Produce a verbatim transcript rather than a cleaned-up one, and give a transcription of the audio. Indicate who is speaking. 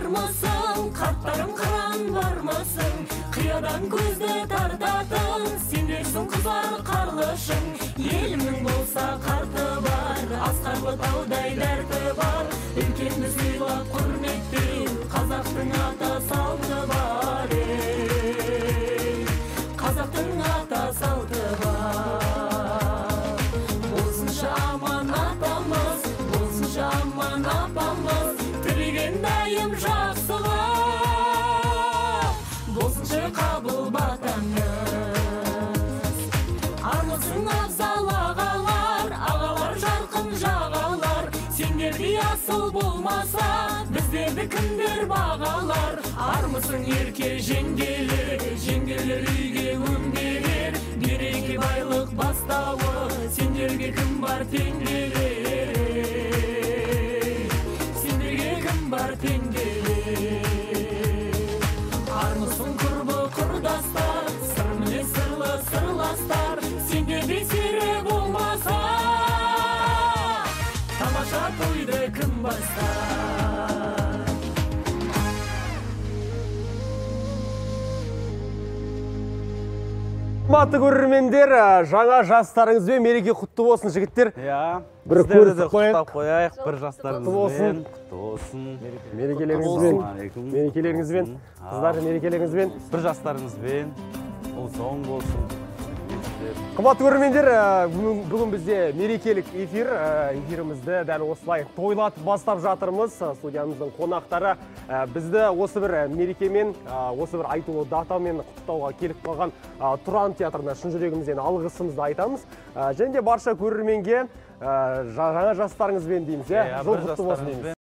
Speaker 1: бармысың, қарттарым қыран бармысың, қиядан көзді тартатын, сендерсің қызар қарлышың. Елімнің болса қарты бар, асқарлы таудай дәрті бар, үлкенді сыйлап құрметтеу, қазақтың ата салты бар, ей, қазақтың ата салты бар. Болсыншы аман атамыз, болсыншы аман апамыз, тілеген дайым жақсылық, болсыншы қабыл батаңыз. Армысың абзал ағалар, ағалар жарқын жағалар, сендердей асыл болмаса, біздерді кімдер бағалар. Армысың ерке жеңгелер, жеңгелер үйге өңгелер, береке байлық бастауы, сендерге кім бар теңгелер, сендерге кім бар теңгелер. Армысың құрбы құрдастар, сыр мінез сырлы сырластар, сендердей сері болмаса, тамаша тойды кім бастар.
Speaker 2: Қымбатты көрермендер, жаңа жастарыңызбен мереке құтты болсын, жігіттер.
Speaker 3: Иә,
Speaker 2: бір
Speaker 3: көріп
Speaker 2: қойып
Speaker 3: қояйық, бір жастарыңызбен құтты болсын.
Speaker 2: Мерекелеріңізбен, мерекелеріңізбен, қыздар мерекелеріңізбен,
Speaker 3: бір жастарыңызбен, ол соң болсын.
Speaker 2: Қымбатты көрермендер, бүгін бізде мерекелік эфир, эфирімізді дәл осылай тойлатып бастап жатырмыз. Студиямыздың қонақтары бізді осы бір мерекемен, осы бір айтулы датамен құттықтауға келіп қалған Тұран театрына шын жүрегімізден алғысымызды айтамыз. Және де барша көрерменге жаңа жастарыңызбен дейміз, жол құтты болсын дейміз.